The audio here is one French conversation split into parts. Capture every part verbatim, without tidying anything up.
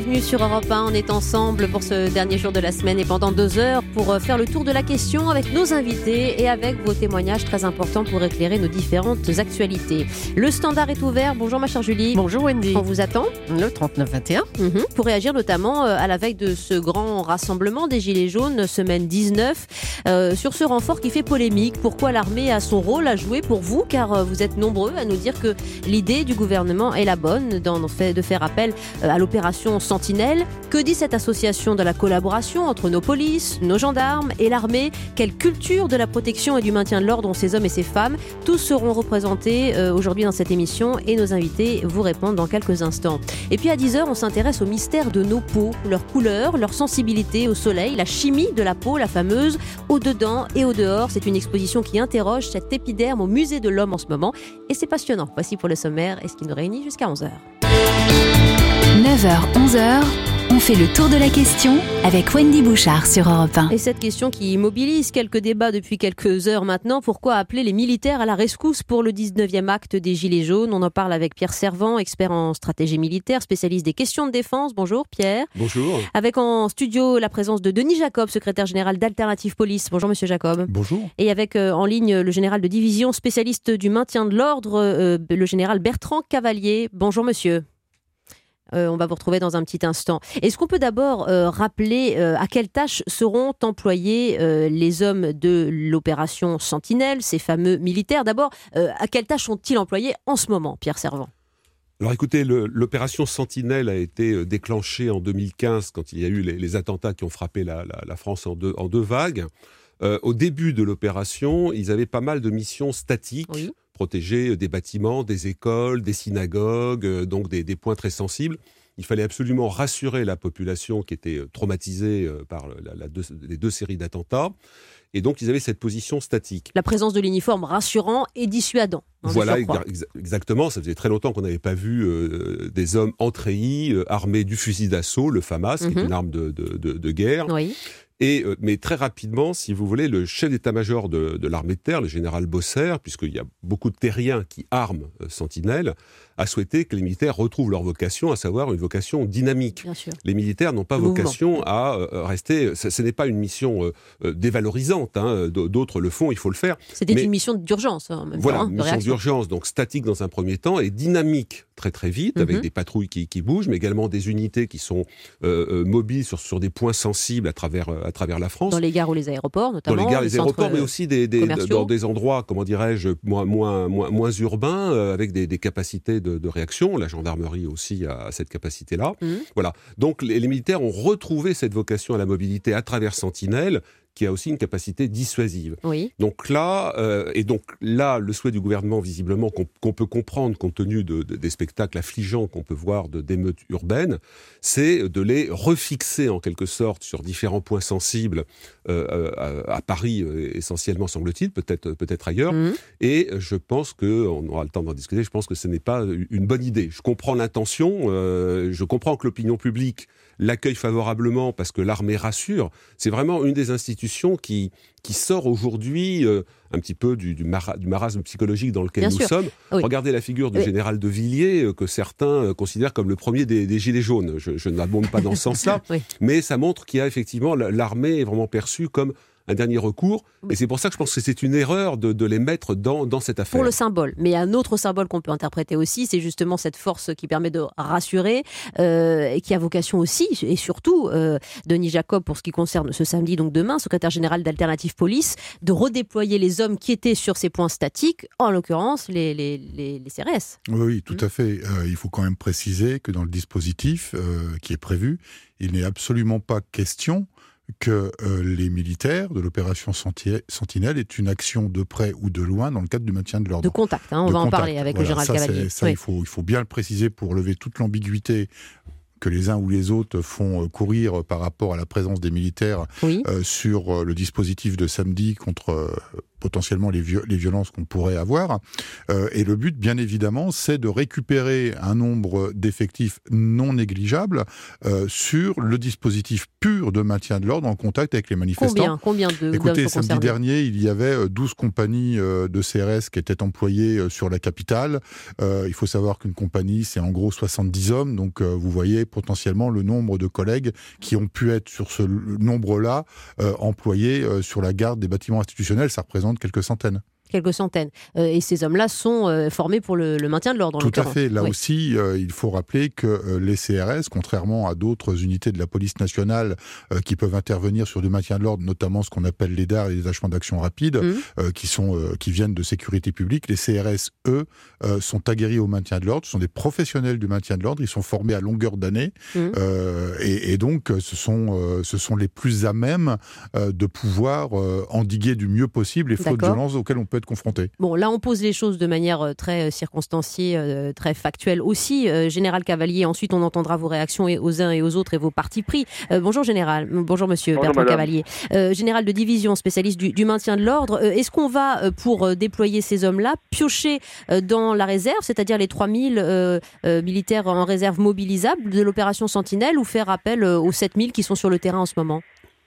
bienvenue sur Europe un. On est ensemble pour ce dernier jour de la semaine et pendant deux heures pour faire le tour de la question avec nos invités et avec vos témoignages très importants pour éclairer nos différentes actualités. Le standard est ouvert. Bonjour ma chère Julie. Bonjour Wendy. On vous attend. Le trente-neuf vingt et un. Mmh, pour réagir notamment à la veille de ce grand rassemblement des Gilets jaunes, semaine dix-neuf, euh, sur ce renfort qui fait polémique. Pourquoi l'armée a son rôle à jouer pour vous? Car vous êtes nombreux à nous dire que l'idée du gouvernement est la bonne dans, de faire appel à l'opération Sentinelle. Que dit cette association de la collaboration entre nos polices, nos gendarmes et l'armée? Quelle culture de la protection et du maintien de l'ordre ont ces hommes et ces femmes? Tous seront représentés euh, aujourd'hui dans cette émission et nos invités vous répondent dans quelques instants. Et puis à dix heures, on s'intéresse au mystère de nos peaux, leur couleur, leur sensibilité au soleil, la chimie de la peau, la fameuse au-dedans et au-dehors. C'est une exposition qui interroge cet épiderme au musée de l'homme en ce moment et c'est passionnant. Voici pour le sommaire et ce qui nous réunit jusqu'à onze heures. neuf heures, onze heures, on fait le tour de la question avec Wendy Bouchard sur Europe un. Et cette question qui mobilise quelques débats depuis quelques heures maintenant, pourquoi appeler les militaires à la rescousse pour le dix-neuvième acte des Gilets jaunes? On en parle avec Pierre Servant, expert en stratégie militaire, spécialiste des questions de défense. Bonjour Pierre. Bonjour. Avec en studio la présence de Denis Jacob, secrétaire général d'Alternative Police. Bonjour monsieur Jacob. Bonjour. Et avec euh, en ligne le général de division, spécialiste du maintien de l'ordre, euh, le général Bertrand Cavalier. Bonjour monsieur. Euh, on va vous retrouver dans un petit instant. Est-ce qu'on peut d'abord euh, rappeler euh, à quelles tâches seront employés euh, les hommes de l'opération Sentinelle, ces fameux militaires? D'abord, euh, à quelles tâches sont-ils employés en ce moment, Pierre Servant? Alors écoutez, le, l'opération Sentinelle a été déclenchée en deux mille quinze quand il y a eu les, les attentats qui ont frappé la, la, la France en deux, en deux vagues. Euh, au début de l'opération, ils avaient pas mal de missions statiques. Oui. Protéger des bâtiments, des écoles, des synagogues, euh, donc des, des points très sensibles. Il fallait absolument rassurer la population qui était traumatisée euh, par la, la deux, les deux séries d'attentats. Et donc, ils avaient cette position statique. La présence de l'uniforme rassurant et dissuadant. Voilà, ex- exactement. Ça faisait très longtemps qu'on n'avait pas vu euh, des hommes en treillis, euh, armés du fusil d'assaut, le FAMAS, mm-hmm. qui est une arme de, de, de, de guerre. Oui. Et, euh, mais très rapidement, si vous voulez, le chef d'état-major de, de l'armée de terre, le général Bosser, puisqu'il y a beaucoup de terriens qui arment euh, Sentinelle, a souhaité que les militaires retrouvent leur vocation, à savoir une vocation dynamique. Bien sûr. Les militaires n'ont pas le vocation mouvement. à euh, rester... Ce, ce n'est pas une mission euh, euh, dévalorisante, hein, d'autres le font, il faut le faire. C'était mais, une mission d'urgence. En même voilà, temps, hein, une mission réaction. d'urgence, donc statique dans un premier temps, et dynamique très très vite, mm-hmm. avec des patrouilles qui, qui bougent, mais également des unités qui sont euh, euh, mobiles sur, sur des points sensibles à travers, euh, à travers la France. Dans les gares ou les aéroports, notamment. Dans les gares, les, les aéroports, mais aussi des, des, dans des endroits, comment dirais-je, moins, moins, moins, moins urbains, euh, avec des, des capacités de, de réaction. La gendarmerie aussi a cette capacité-là. Mmh. Voilà. Donc les, les militaires ont retrouvé cette vocation à la mobilité à travers Sentinelle, qui a aussi une capacité dissuasive. Oui. Donc là, euh, et donc là, le souhait du gouvernement, visiblement, qu'on, qu'on peut comprendre compte tenu de, de, des spectacles affligeants qu'on peut voir de, d'émeutes urbaines, c'est de les refixer en quelque sorte sur différents points sensibles euh, à, à Paris, euh, essentiellement, semble-t-il, peut-être, peut-être ailleurs. Mmh. Et je pense que, on aura le temps d'en discuter, je pense que ce n'est pas une bonne idée. Je comprends l'intention, euh, je comprends que l'opinion publique l'accueille favorablement parce que l'armée rassure. C'est vraiment une des institutions qui, qui sort aujourd'hui euh, un petit peu du, du, mara, du marasme psychologique dans lequel Bien nous sûr. sommes. Oui. Regardez la figure du oui. général de Villiers, euh, que certains euh, considèrent comme le premier des, des Gilets jaunes. Je, je n'abonde pas dans ce sens-là, oui. mais ça montre qu'il y a effectivement, l'armée est vraiment perçue comme un dernier recours, et c'est pour ça que je pense que c'est une erreur de, de les mettre dans, dans cette affaire. Pour le symbole, mais un autre symbole qu'on peut interpréter aussi, c'est justement cette force qui permet de rassurer, euh, et qui a vocation aussi, et surtout, euh, Denis Jacob, pour ce qui concerne ce samedi, donc demain, secrétaire général d'Alternative Police, de redéployer les hommes qui étaient sur ces points statiques, en l'occurrence les, les, les, les C R S. Oui, oui, tout mmh. à fait. Euh, il faut quand même préciser que dans le dispositif euh, qui est prévu, il n'est absolument pas question que euh, les militaires de l'opération Sentinelle est une action de près ou de loin dans le cadre du maintien de l'ordre. De contact, hein, on de va contact. en parler avec voilà, le général ça, Cavalier. Ça, oui. il, faut, il faut bien le préciser pour lever toute l'ambiguïté que les uns ou les autres font courir par rapport à la présence des militaires oui. euh, sur le dispositif de samedi contre... Euh, potentiellement les, viol- les violences qu'on pourrait avoir. Euh, et le but, bien évidemment, c'est de récupérer un nombre d'effectifs non négligeables euh, sur le dispositif pur de maintien de l'ordre en contact avec les manifestants. Combien, combien de Écoutez, d'hommes sont samedi concernés dernier, il y avait douze compagnies euh, de C R S qui étaient employées euh, sur la capitale. Euh, il faut savoir qu'une compagnie, c'est en gros soixante-dix hommes. Donc, euh, vous voyez potentiellement le nombre de collègues qui ont pu être sur ce nombre-là euh, employés euh, sur la garde des bâtiments institutionnels. Ça représente quelques centaines. Quelques centaines. Euh, et ces hommes-là sont euh, formés pour le, le maintien de l'ordre. En Tout à l'occurrence. fait. Là oui. aussi, euh, il faut rappeler que euh, les C R S, contrairement à d'autres unités de la police nationale euh, qui peuvent intervenir sur du maintien de l'ordre, notamment ce qu'on appelle les D A R et les détachements d'action rapide, mmh. euh, qui sont euh, qui viennent de sécurité publique, les C R S, eux, euh, sont aguerris au maintien de l'ordre. Ce sont des professionnels du maintien de l'ordre. Ils sont formés à longueur d'année, mmh. euh, et, et donc ce sont euh, ce sont les plus à même euh, de pouvoir euh, endiguer du mieux possible les fautes de violence auxquelles on peut être confronté. Bon, là, on pose les choses de manière très circonstanciée, euh, très factuelle aussi. Euh, Général Cavalier, ensuite, on entendra vos réactions aux uns et aux autres et vos partis pris. Euh, bonjour, Général. Bonjour, Monsieur bonjour, Bertrand madame. Cavalier. Euh, général de division, spécialiste du, du maintien de l'ordre. Euh, est-ce qu'on va, euh, pour euh, déployer ces hommes-là, piocher euh, dans la réserve, c'est-à-dire les trois mille euh, euh, militaires en réserve mobilisables de l'opération Sentinelle, ou faire appel euh, aux sept mille qui sont sur le terrain en ce moment ?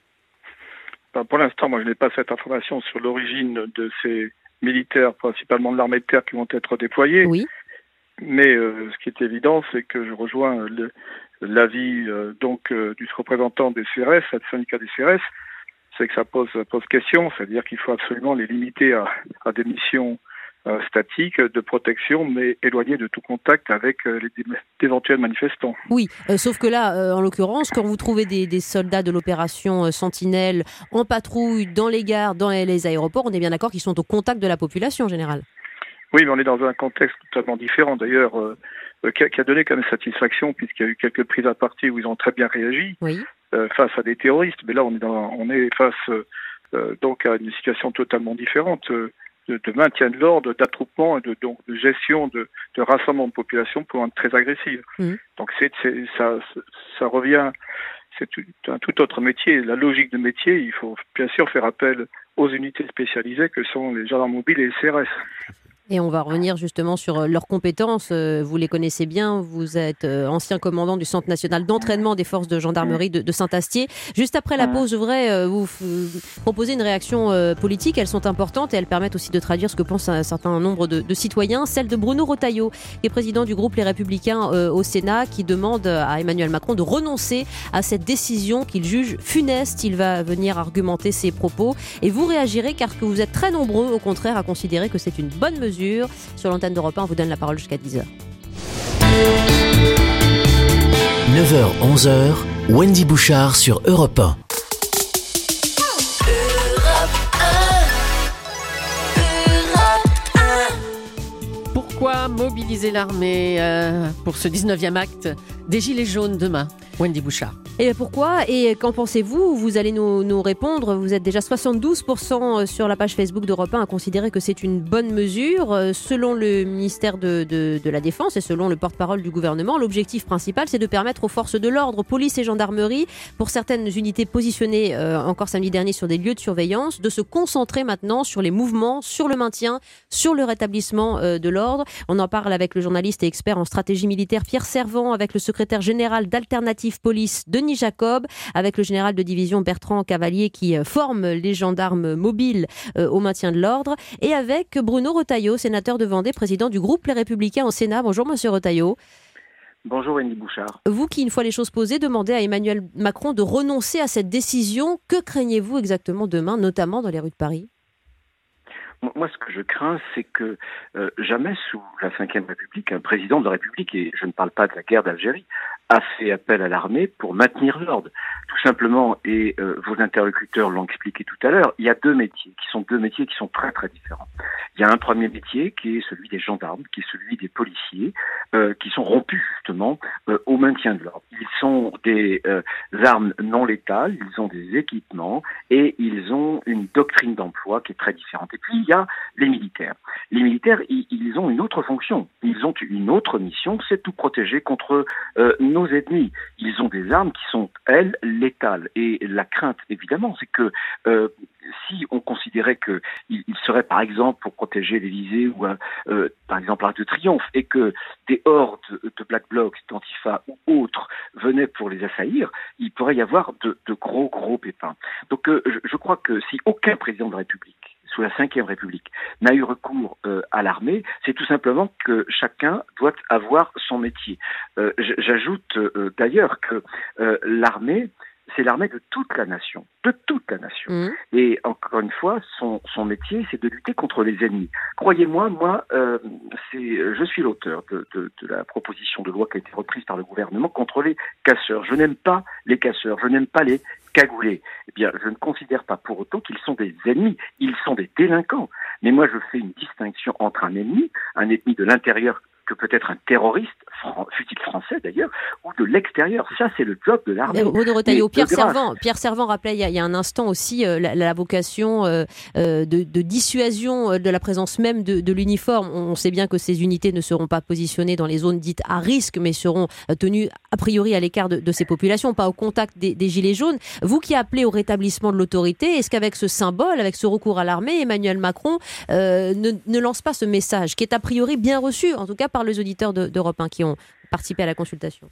Ben, pour l'instant, moi, je n'ai pas cette information sur l'origine de ces militaires, principalement de l'armée de terre, qui vont être déployés. Oui. Mais euh, ce qui est évident, c'est que je rejoins le, l'avis euh, donc euh, du représentant des C R S, du syndicat des C R S, c'est que ça pose, pose question, c'est-à-dire qu'il faut absolument les limiter à, à des missions euh, statiques de protection, mais éloignées de tout contact avec euh, les d'éventuels manifestants. Oui, euh, sauf que là, euh, en l'occurrence, quand vous trouvez des, des soldats de l'opération euh, Sentinelle en patrouille dans les gares, dans les aéroports, on est bien d'accord qu'ils sont au contact de la population en général. Oui, mais on est dans un contexte totalement différent. D'ailleurs, euh, qui, a, qui a donné quand même satisfaction, puisqu'il y a eu quelques prises à partie où ils ont très bien réagi oui. euh, face à des terroristes. Mais là, on est, dans, on est face euh, donc à une situation totalement différente. Euh, De, de maintien de l'ordre, d'attroupement et de, donc, de gestion de, de rassemblement de population pour être très agressive. Mmh. Donc c'est, c'est, ça, ça revient, c'est tout, un tout autre métier. La logique de métier, il faut bien sûr faire appel aux unités spécialisées que sont les gendarmes mobiles et les C R S. Et on va revenir justement sur leurs compétences. Vous les connaissez bien, vous êtes ancien commandant du Centre national d'entraînement des forces de gendarmerie de, de Saint-Astier. Juste après la pause, je voudrais vous proposer une réaction politique. Elles sont importantes et elles permettent aussi de traduire ce que pense un certain nombre de, de citoyens. Celle de Bruno Retailleau, qui est président du groupe Les Républicains au Sénat, qui demande à Emmanuel Macron de renoncer à cette décision qu'il juge funeste. Il va venir argumenter ses propos. Et vous réagirez car que vous êtes très nombreux, au contraire, à considérer que c'est une bonne mesure. Sur l'antenne d'Europe un, on vous donne la parole jusqu'à dix heures. neuf heures onze heures, Wendy Bouchard sur Europe un. Pourquoi mobiliser l'armée euh, pour ce dix-neuvième acte des Gilets jaunes demain ? Wendy Bouchard. Et pourquoi ? Et qu'en pensez-vous ? Vous allez nous, nous répondre. Vous êtes déjà soixante-douze pour cent sur la page Facebook d'Europe un à considérer que c'est une bonne mesure. Selon le ministère de, de, de la Défense et selon le porte-parole du gouvernement, l'objectif principal, c'est de permettre aux forces de l'ordre, police et gendarmerie, pour certaines unités positionnées euh, encore samedi dernier sur des lieux de surveillance, de se concentrer maintenant sur les mouvements, sur le maintien, sur le rétablissement euh, de l'ordre. On en parle avec le journaliste et expert en stratégie militaire Pierre Servant, avec le secrétaire général d'Alternative Police Denis Jacob, avec le général de division Bertrand Cavalier qui forme les gendarmes mobiles euh, au maintien de l'ordre, et avec Bruno Retailleau, sénateur de Vendée, président du groupe Les Républicains au Sénat. Bonjour Monsieur Retailleau. Bonjour Wendy Bouchard. Vous qui, une fois les choses posées, demandez à Emmanuel Macron de renoncer à cette décision. Que craignez-vous exactement demain, notamment dans les rues de Paris ? Moi, ce que je crains, c'est que euh, jamais sous la cinquième République, un président de la République, et je ne parle pas de la guerre d'Algérie, a fait appel à l'armée pour maintenir l'ordre. Tout simplement, et euh, vos interlocuteurs l'ont expliqué tout à l'heure, il y a deux métiers, qui sont deux métiers qui sont très très différents. Il y a un premier métier qui est celui des gendarmes, qui est celui des policiers, euh, qui sont rompus justement euh, au maintien de l'ordre. Ils sont des euh, armes non létales, ils ont des équipements, et ils ont une doctrine d'emploi qui est très différente. Et puis, il y a les militaires. Les militaires, ils, ils ont une autre fonction, ils ont une autre mission, c'est tout protéger contre euh, nos nos ennemis. Ils ont des armes qui sont, elles, létales. Et la crainte, évidemment, c'est que euh, si on considérait qu'il il serait, par exemple, pour protéger l'Élysée ou, euh, par exemple, l'Arc de Triomphe, et que des hordes de Black Blocs, d'Antifa ou autres venaient pour les assaillir, il pourrait y avoir de, de gros, gros pépins. Donc, euh, je, je crois que si aucun président de la République sous la cinquième République, n'a eu recours euh, à l'armée, c'est tout simplement que chacun doit avoir son métier. Euh, j'ajoute euh, d'ailleurs que euh, l'armée, c'est l'armée de toute la nation, de toute la nation. Mmh. Et encore une fois, son, son métier, c'est de lutter contre les ennemis. Croyez-moi, moi, euh, c'est, je suis l'auteur de, de, de la proposition de loi qui a été reprise par le gouvernement contre les casseurs. Je n'aime pas les casseurs, je n'aime pas les cagoulés. Eh bien, je ne considère pas pour autant qu'ils sont des ennemis, ils sont des délinquants. Mais moi, je fais une distinction entre un ennemi, un ennemi de l'intérieur, que peut-être un terroriste, fut-il français d'ailleurs, ou de l'extérieur. Ça, c'est le job de l'armée. Bruno Retailleau, Pierre Servan, Pierre Servan rappelait il y, a, il y a un instant aussi euh, la, la vocation euh, de, de dissuasion de la présence même de, de l'uniforme. On sait bien que ces unités ne seront pas positionnées dans les zones dites à risque, mais seront tenues a priori à l'écart de, de ces populations, pas au contact des, des gilets jaunes. Vous qui appelez au rétablissement de l'autorité, est-ce qu'avec ce symbole, avec ce recours à l'armée, Emmanuel Macron euh, ne, ne lance pas ce message qui est a priori bien reçu, en tout cas par les auditeurs de, d'Europe un qui ont participé à la consultation?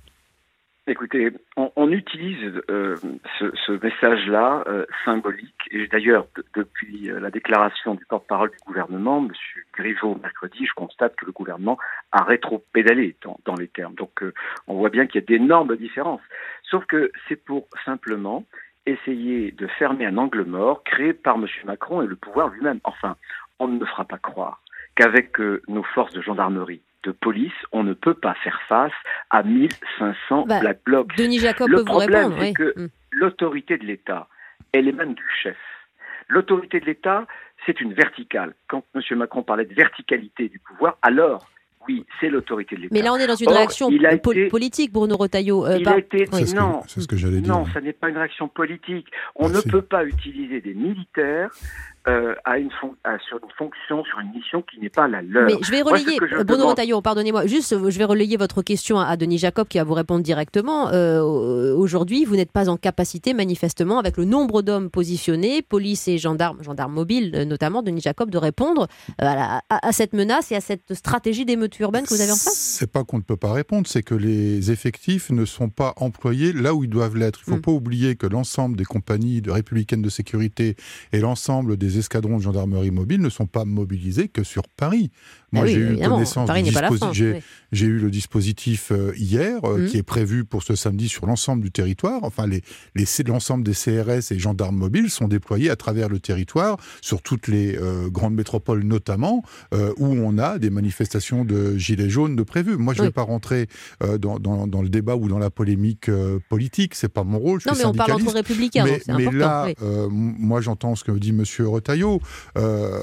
Écoutez, on, on utilise euh, ce, ce message-là euh, symbolique, et d'ailleurs d- depuis euh, la déclaration du porte-parole du gouvernement, M. Griveaux, mercredi, je constate que le gouvernement a rétro-pédalé dans, dans les termes. Donc euh, on voit bien qu'il y a d'énormes différences. Sauf que c'est pour simplement essayer de fermer un angle mort créé par M. Macron et le pouvoir lui-même. Enfin, on ne me fera pas croire qu'avec euh, nos forces de gendarmerie, de police, on ne peut pas faire face à mille cinq cents bah, Black Blocs. Denis Jacob le peut vous répondre. Le problème, c'est oui. que mmh. l'autorité de l'État, elle est même du chef. L'autorité de l'État, c'est une verticale. Quand M. Macron parlait de verticalité du pouvoir, alors, oui, c'est l'autorité de l'État. Mais là, on est dans une Or, réaction po- été... politique, Bruno Retailleau. Euh, il par... a été... c'est, ce non, que, c'est ce que j'allais dire. Non, ça n'est pas une réaction politique. On ah, ne si. peut pas utiliser des militaires Euh, à une fon- à, sur une fonction, sur une mission qui n'est pas la leur. Mais je vais relayer, Moi, je Bruno demande... Retailleau, pardonnez-moi, juste, je vais relayer votre question à, à Denis Jacob qui va vous répondre directement. Euh, aujourd'hui, vous n'êtes pas en capacité, manifestement, avec le nombre d'hommes positionnés, police et gendarmes, gendarmes mobiles notamment, Denis Jacob, de répondre euh, à, la, à, à cette menace et à cette stratégie d'émeute urbaine que vous avez en face. C'est pas qu'on ne peut pas répondre, c'est que les effectifs ne sont pas employés là où ils doivent l'être. Il ne faut mmh. pas oublier que l'ensemble des compagnies de républicaines de sécurité et l'ensemble des escadrons de gendarmerie mobile ne sont pas mobilisés que sur Paris. Moi, ah oui, j'ai eu évidemment. connaissance Paris du n'est pas la disposi- France, j'ai, oui. j'ai eu le dispositif euh, hier, euh, mmh. qui est prévu pour ce samedi sur l'ensemble du territoire. Enfin, les, les, l'ensemble des C R S et gendarmes mobiles sont déployés à travers le territoire, sur toutes les euh, grandes métropoles notamment, euh, où on a des manifestations de gilets jaunes de prévues. Moi, je ne oui. vais pas rentrer euh, dans, dans, dans le débat ou dans la polémique euh, politique. C'est pas mon rôle. Je non, suis mais on parle entre républicains, mais, donc c'est mais important. là, oui. euh, moi, j'entends ce que dit M. Retailleau. Euh,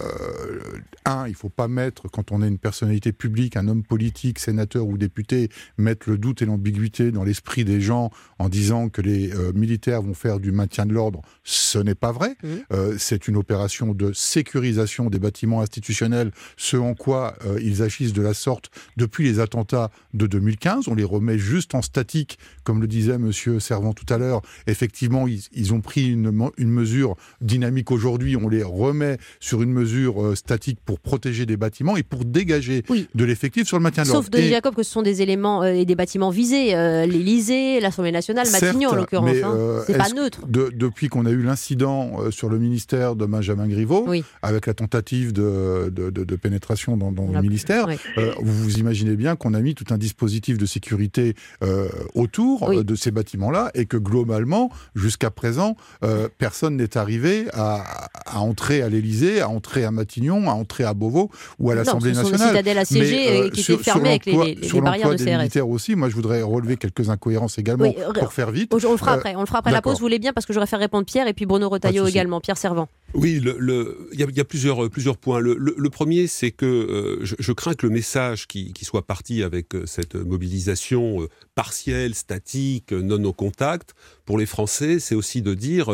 un, il ne faut pas mettre, quand on est une personnalité publique, un homme politique, sénateur ou député, mettre le doute et l'ambiguïté dans l'esprit des gens en disant que les euh, militaires vont faire du maintien de l'ordre. Ce n'est pas vrai. Mmh. Euh, c'est une opération de sécurisation des bâtiments institutionnels, ce en quoi euh, ils agissent de la sorte depuis les attentats de deux mille quinze. On les remet juste en statique, comme le disait M. Servan tout à l'heure. Effectivement, ils, ils ont pris une, une mesure dynamique aujourd'hui. On les remet sur une mesure euh, statique pour protéger des bâtiments et pour dégager oui. de l'effectif sur le maintien de l'ordre. Sauf Denis et... Jacob que ce sont des éléments euh, et des bâtiments visés, euh, l'Élysée, l'Assemblée nationale, Matignon en l'occurrence. Mais, hein. euh, c'est pas neutre. De, depuis qu'on a eu l'incident euh, sur le ministère de Benjamin Griveaux, oui. avec la tentative de, de, de, de pénétration dans, dans le ministère, oui. euh, vous vous imaginez bien qu'on a mis tout un dispositif de sécurité euh, autour oui. euh, de ces bâtiments-là et que globalement, jusqu'à présent, euh, personne n'est arrivé à, à entrer à l'Élysée, à entrer à Matignon, à entrer à Beauvau ou à non, l'Assemblée ce sont nationale. Des citadelles assiégées Mais, euh, qui sur, étaient fermées avec les, les, sur les barrières de C R S. Des militaires aussi, moi je voudrais relever quelques incohérences également oui, pour faire vite. On le fera après, on le fera après la pause, vous voulez bien, parce que j'aurais fait répondre Pierre et puis Bruno Retailleau également, Pierre Servan. Oui, il le, y, y a plusieurs, plusieurs points. Le, le, le premier, c'est que euh, je, je crains que le message qui, qui soit parti avec euh, cette mobilisation euh, partielle, statique, non au contact, pour les Français, c'est aussi de dire euh,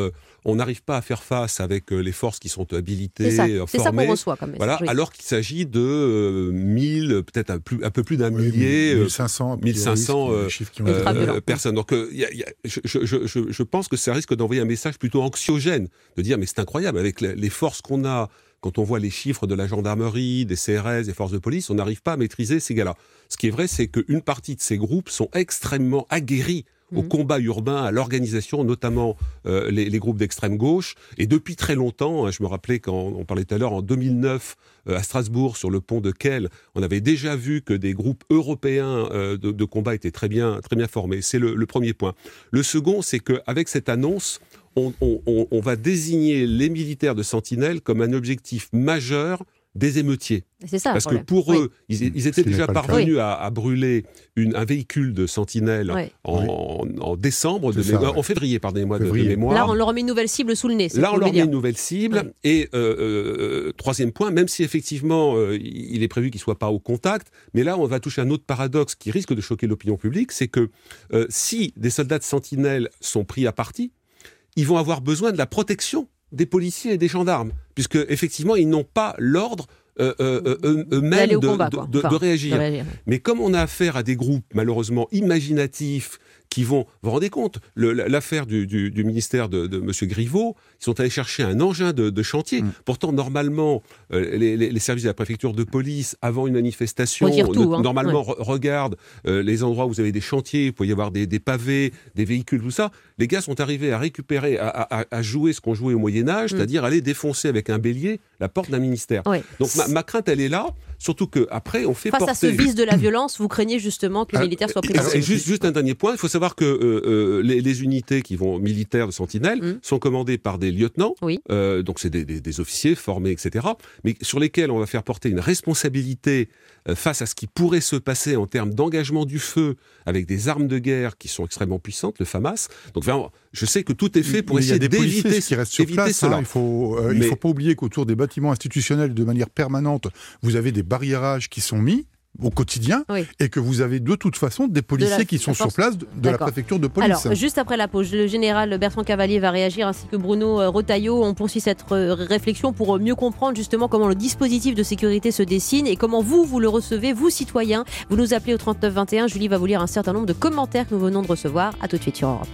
on n'arrive pas à faire face avec les forces qui sont habilitées, c'est ça. formées. C'est ça qu'on reçoit comme message. Voilà, oui. alors qu'il s'agit de euh, mille, peut-être un, plus, un peu plus d'un oui, millier, mille cinq cents, mille cinq cents euh, euh, personnes. Donc, euh, y a, y a, je, je, je, je pense que ça risque d'envoyer un message plutôt anxiogène, de dire mais c'est incroyable, avec les, les forces qu'on a, quand on voit les chiffres de la gendarmerie, des C R S, des forces de police, on n'arrive pas à maîtriser ces gars-là. Ce qui est vrai, c'est qu'une partie de ces groupes sont extrêmement aguerris au mmh. combat urbain, à l'organisation, notamment euh, les, les groupes d'extrême gauche. Et depuis très longtemps, hein, je me rappelais quand on parlait tout à l'heure, en deux mille neuf, euh, à Strasbourg, sur le pont de Kehl, on avait déjà vu que des groupes européens euh, de, de combat étaient très bien, très bien formés. C'est le, le premier point. Le second, c'est qu'avec cette annonce, on, on, on, on va désigner les militaires de Sentinelle comme un objectif majeur des émeutiers. C'est ça, parce que pour oui. eux, ils, ils étaient déjà parvenus à, à brûler une, un véhicule de Sentinelle oui. en, oui. en décembre, de ça, mémoire, ouais. en février, pardonnez-moi, de, de mémoire. Là, on leur met une nouvelle cible sous le nez. Là, on leur met une nouvelle cible. Oui. Et euh, euh, troisième point, même si effectivement, euh, il est prévu qu'ils ne soient pas au contact, mais là, on va toucher un autre paradoxe qui risque de choquer l'opinion publique, c'est que euh, si des soldats de Sentinelle sont pris à partie, ils vont avoir besoin de la protection des policiers et des gendarmes, puisque effectivement ils n'ont pas l'ordre euh, euh, eux-mêmes de, combat, de, de, de, enfin, de réagir. De réagir. Mais comme on a affaire à des groupes malheureusement imaginatifs qui vont, vous vous rendez compte, le, l'affaire du, du, du ministère de, de M. Griveaux, ils sont allés chercher un engin de, de chantier. Mmh. Pourtant, normalement, euh, les, les, les services de la préfecture de police, avant une manifestation, tout, hein. normalement ouais. re- regardent euh, les endroits où vous avez des chantiers, il peut y avoir des, des pavés, des véhicules, tout ça. Les gars sont arrivés à récupérer, à, à, à jouer ce qu'on jouait au Moyen-Âge, mmh. c'est-à-dire aller défoncer avec un bélier la porte d'un ministère. Ouais. Donc ma, ma crainte, elle est là, surtout qu'après, on fait Face porter... Face à ce vice de la violence, vous craignez justement que les militaires soient pris par Et juste, juste un dernier point, il faut savoir que euh, euh, les, les unités qui vont militaires de Sentinelle mmh. sont commandées par des lieutenants, oui. euh, donc c'est des, des, des officiers formés, et cetera, mais sur lesquels on va faire porter une responsabilité euh, face à ce qui pourrait se passer en termes d'engagement du feu avec des armes de guerre qui sont extrêmement puissantes, le FAMAS. Donc vraiment, je sais que tout est fait pour mais essayer il y a des d'éviter qui restent sur éviter place, cela. Hein, il faut, euh, mais... il faut pas oublier qu'autour des bâtiments institutionnels, de manière permanente, vous avez des barriérages qui sont mis au quotidien, oui. et que vous avez de toute façon des policiers de la, qui sont sur place de, de la préfecture de police. Alors, juste après la pause, le général Bertrand Cavalier va réagir, ainsi que Bruno Retailleau. On poursuit cette réflexion pour mieux comprendre justement comment le dispositif de sécurité se dessine et comment vous, vous le recevez, vous citoyens. Vous nous appelez au trente-neuf vingt et un. Julie va vous lire un certain nombre de commentaires que nous venons de recevoir. À tout de suite sur Europe.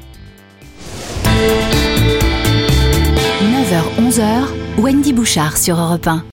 neuf heures onze heures, Wendy Bouchard sur Europe un.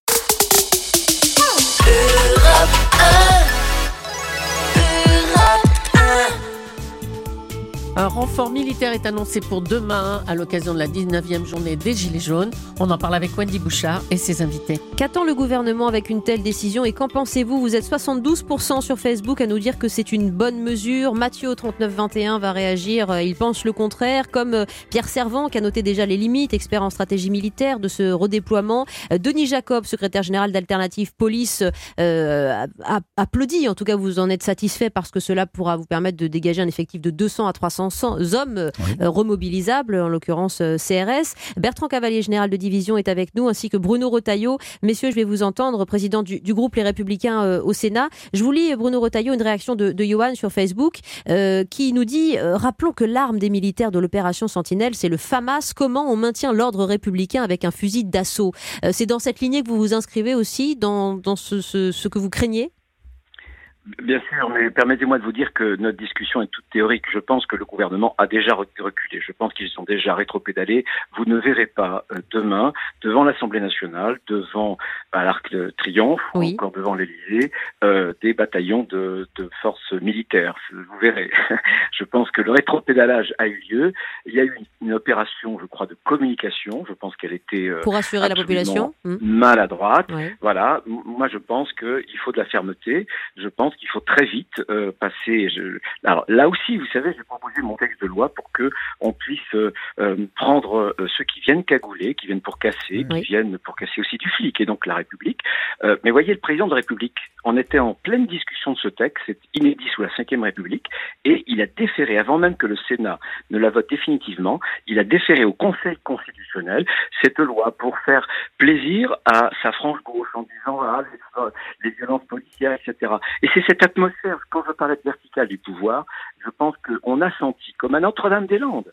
Un renfort militaire est annoncé pour demain à l'occasion de la dix-neuvième journée des Gilets jaunes. On en parle avec Wendy Bouchard et ses invités. Qu'attend le gouvernement avec une telle décision et qu'en pensez-vous ? Vous êtes soixante-douze pour cent sur Facebook à nous dire que c'est une bonne mesure. Mathieu au trente-neuf vingt et un va réagir, il pense le contraire. Comme Pierre Servant qui a noté déjà les limites, expert en stratégie militaire de ce redéploiement. Denis Jacob, secrétaire général d'Alternative Police, euh, a, applaudit. En tout cas, vous en êtes satisfait parce que cela pourra vous permettre de dégager un effectif de deux cents à trois cents hommes oui. euh, remobilisables, en l'occurrence euh, C R S. Bertrand Cavalier, général de division, est avec nous, ainsi que Bruno Retailleau. Messieurs, je vais vous entendre, président du, du groupe Les Républicains euh, au Sénat. Je vous lis, Bruno Retailleau, une réaction de, de Johan sur Facebook euh, qui nous dit euh, « Rappelons que l'arme des militaires de l'opération Sentinelle, c'est le FAMAS. Comment on maintient l'ordre républicain avec un fusil d'assaut euh, ?» C'est dans cette lignée que vous vous inscrivez aussi, dans, dans ce, ce, ce que vous craignez ? Bien sûr, mais permettez-moi de vous dire que notre discussion est toute théorique. Je pense que le gouvernement a déjà reculé. Je pense qu'ils sont déjà rétropédalés. Vous ne verrez pas euh, demain, devant l'Assemblée nationale, devant bah, l'Arc de Triomphe, oui. encore devant l'Élysée, euh, des bataillons de, de forces militaires. Vous verrez. Je pense que le rétropédalage a eu lieu. Il y a eu une, une opération, je crois, de communication. Je pense qu'elle était euh, pour assurer la population maladroite. Oui. Voilà. Moi, je pense qu'il faut de la fermeté. Je pense qu'il faut très vite euh, passer. Je... Alors là aussi, vous savez, j'ai proposé mon texte de loi pour que on puisse euh, prendre euh, ceux qui viennent cagouler, qui viennent pour casser, oui. qui viennent pour casser aussi du flic, et donc la République. Euh, mais voyez, le président de la République, on était en pleine discussion de ce texte, c'est inédit sous la cinquième République, et il a déféré, avant même que le Sénat ne la vote définitivement, il a déféré au Conseil constitutionnel cette loi pour faire plaisir à sa frange gauche en disant ah, les, les violences policières, et cetera. Et c'est cette atmosphère, quand je parlais de verticale du pouvoir, je pense qu'on a senti, comme à Notre-Dame-des-Landes,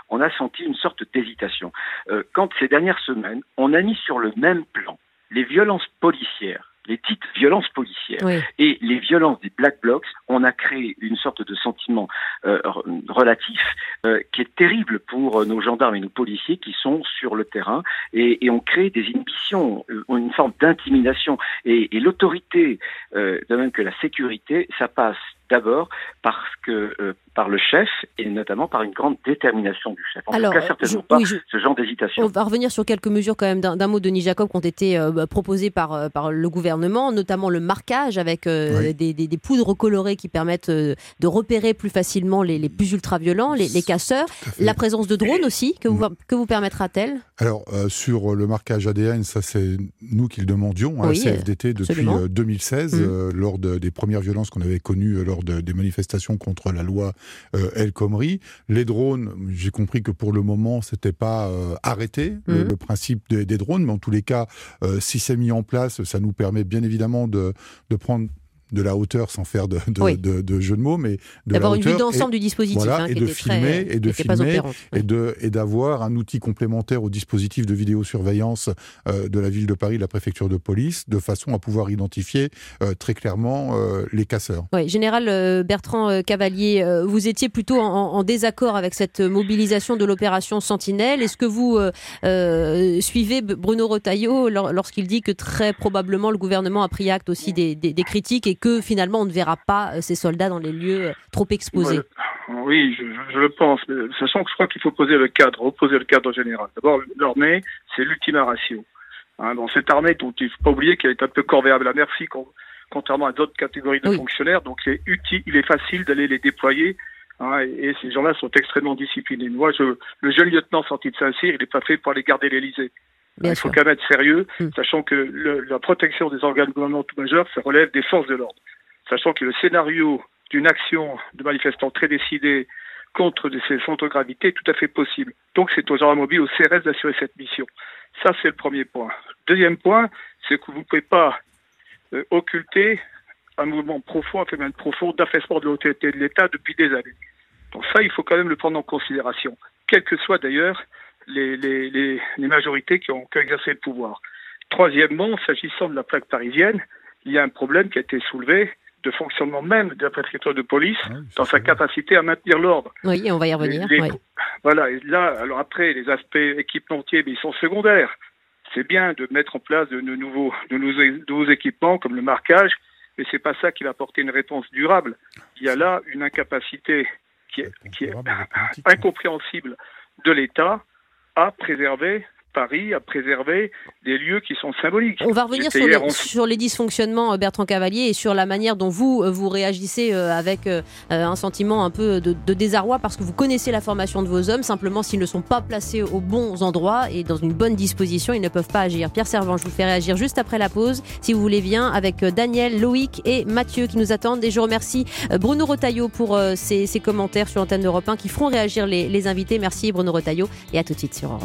on a senti une sorte d'hésitation. Euh, quand ces dernières semaines, on a mis sur le même plan les violences policières, les dites violences policières oui. et les violences des Black Blocs, on a créé une sorte de sentiment euh, relatif euh, qui est terrible pour nos gendarmes et nos policiers qui sont sur le terrain et, et on crée des inhibitions, une forme d'intimidation. Et, et l'autorité, euh, de même que la sécurité, ça passe d'abord parce que euh, par le chef et notamment par une grande détermination du chef. En Alors, tout cas, certainement je, pas oui, je, ce genre d'hésitation. On va revenir sur quelques mesures quand même d'un, d'un mot de Denis Jacob qui ont été euh, proposées par, euh, par le gouvernement, notamment le marquage avec euh, oui. des, des, des poudres colorées qui permettent euh, de repérer plus facilement les, les plus ultra-violents, les, les casseurs. La présence de drones aussi, que vous, que vous permettra-t-elle ? Alors, euh, sur le marquage A D N, ça c'est nous qui le demandions, hein, oui, C F D T, depuis euh, deux mille seize, mmh. euh, lors de, des premières violences qu'on avait connues euh, lors de, des manifestations contre la loi euh, El Khomri. Les drones, j'ai compris que pour le moment, c'était pas euh, arrêté, mmh. le, le principe des, des drones, mais en tous les cas, euh, si c'est mis en place, ça nous permet bien évidemment de, de prendre de la hauteur sans faire de, de, oui. de, de, de jeu de mots, mais de d'avoir la une hauteur vue d'ensemble et, du dispositif, voilà, hein, et, qui de était filmer, très, et de filmer opérante, et de et d'avoir un outil complémentaire au dispositif de vidéosurveillance euh, de la ville de Paris, de la préfecture de police, de façon à pouvoir identifier euh, très clairement euh, les casseurs. Oui, Général euh, Bertrand euh, Cavalier, euh, vous étiez plutôt en, en désaccord avec cette mobilisation de l'opération Sentinelle. Est-ce que vous euh, euh, suivez Bruno Retailleau lorsqu'il dit que très probablement le gouvernement a pris acte aussi des, des, des critiques et que finalement on ne verra pas ces soldats dans les lieux trop exposés? Oui, je, je le pense, mais sachant que je crois qu'il faut poser le cadre, reposer le cadre général. D'abord, l'armée, c'est l'ultima ratio. Hein, dans cette armée, donc, il ne faut pas oublier qu'elle est un peu corvéable à merci, contrairement à d'autres catégories de oui. fonctionnaires, donc c'est utile, il est facile d'aller les déployer, hein, et, et ces gens-là sont extrêmement disciplinés. Moi, je, le jeune lieutenant sorti de Saint-Cyr, il n'est pas fait pour aller garder l'Élysée. Bien il faut quand même être sérieux, hum. sachant que le, la protection des organes gouvernementaux majeurs, ça relève des forces de l'ordre. Sachant que le scénario d'une action de manifestants très décidés contre ces centres de gravité est tout à fait possible. Donc c'est aux gendarmes mobiles, au C R S d'assurer cette mission. Ça, c'est le premier point. Deuxième point, c'est que vous ne pouvez pas euh, occulter un mouvement profond, un phénomène profond d'affaissement de l'autorité de l'État depuis des années. Donc ça, il faut quand même le prendre en considération, quelles que soient d'ailleurs les, les, les, les majorités qui ont, qui ont exercé le pouvoir. Troisièmement, s'agissant de la plaque parisienne, il y a un problème qui a été soulevé de fonctionnement même de la préfecture de police oui, dans sa capacité à maintenir l'ordre. Oui, et on va y revenir. Les, les, oui. Voilà, et là, alors après, les aspects équipementiers, mais ils sont secondaires. C'est bien de mettre en place de, de, nouveaux, de nouveaux équipements comme le marquage, mais c'est pas ça qui va apporter une réponse durable. Il y a là une incapacité qui est, qui est incompréhensible de l'État à préserver Paris, à préserver des lieux qui sont symboliques. On va revenir sur, le, sur les dysfonctionnements, Bertrand Cavalier, et sur la manière dont vous, vous réagissez avec un sentiment un peu de, de désarroi, parce que vous connaissez la formation de vos hommes, simplement s'ils ne sont pas placés aux bons endroits et dans une bonne disposition, ils ne peuvent pas agir. Pierre Servan, je vous fais réagir juste après la pause, si vous voulez bien, avec Daniel, Loïc et Mathieu qui nous attendent. Et je remercie Bruno Retailleau pour ses, ses commentaires sur l'antenne d'Europe un qui feront réagir les, les invités. Merci Bruno Retailleau, et à tout de suite sur Europe.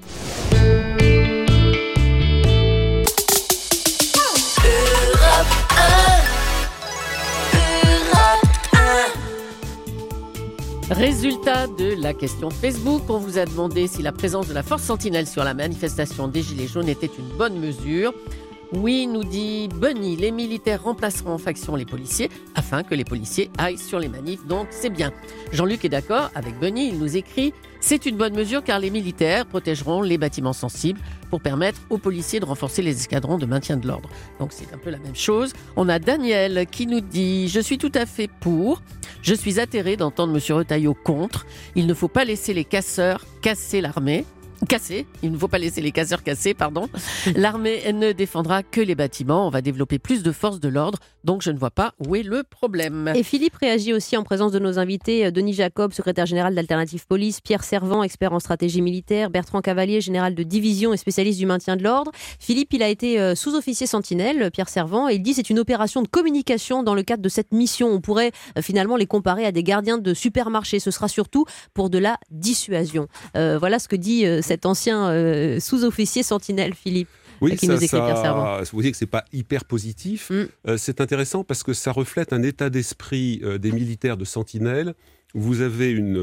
Résultat de la question Facebook, on vous a demandé si la présence de la force Sentinelle sur la manifestation des Gilets jaunes était une bonne mesure. Oui, nous dit Bunny, les militaires remplaceront en faction les policiers afin que les policiers aillent sur les manifs, donc c'est bien. Jean-Luc est d'accord avec Bunny, il nous écrit « C'est une bonne mesure car les militaires protégeront les bâtiments sensibles pour permettre aux policiers de renforcer les escadrons de maintien de l'ordre. » Donc c'est un peu la même chose. On a Daniel qui nous dit « Je suis tout à fait pour. Je suis atterré d'entendre M. Retailleau contre. Il ne faut pas laisser les casseurs casser l'armée. » Casser, il ne faut pas laisser les casseurs casser, pardon. L'armée ne défendra que les bâtiments, on va développer plus de forces de l'ordre, donc je ne vois pas où est le problème. Et Philippe réagit aussi en présence de nos invités, Denis Jacob, secrétaire général d'Alternative Police, Pierre Servan, expert en stratégie militaire, Bertrand Cavalier, général de division et spécialiste du maintien de l'ordre. Philippe, il a été sous-officier Sentinelle, Pierre Servan, et il dit que c'est une opération de communication dans le cadre de cette mission. On pourrait finalement les comparer à des gardiens de supermarché. Ce sera surtout pour de la dissuasion. Euh, voilà ce que dit euh, cet ancien euh, sous-officier Sentinelle, Philippe. Oui, qui ça, nous écrit ça, Pierre Servan. Vous voyez que c'est pas hyper positif. Mm. Euh, c'est intéressant parce que ça reflète un état d'esprit euh, des militaires de Sentinelle. Vous avez une,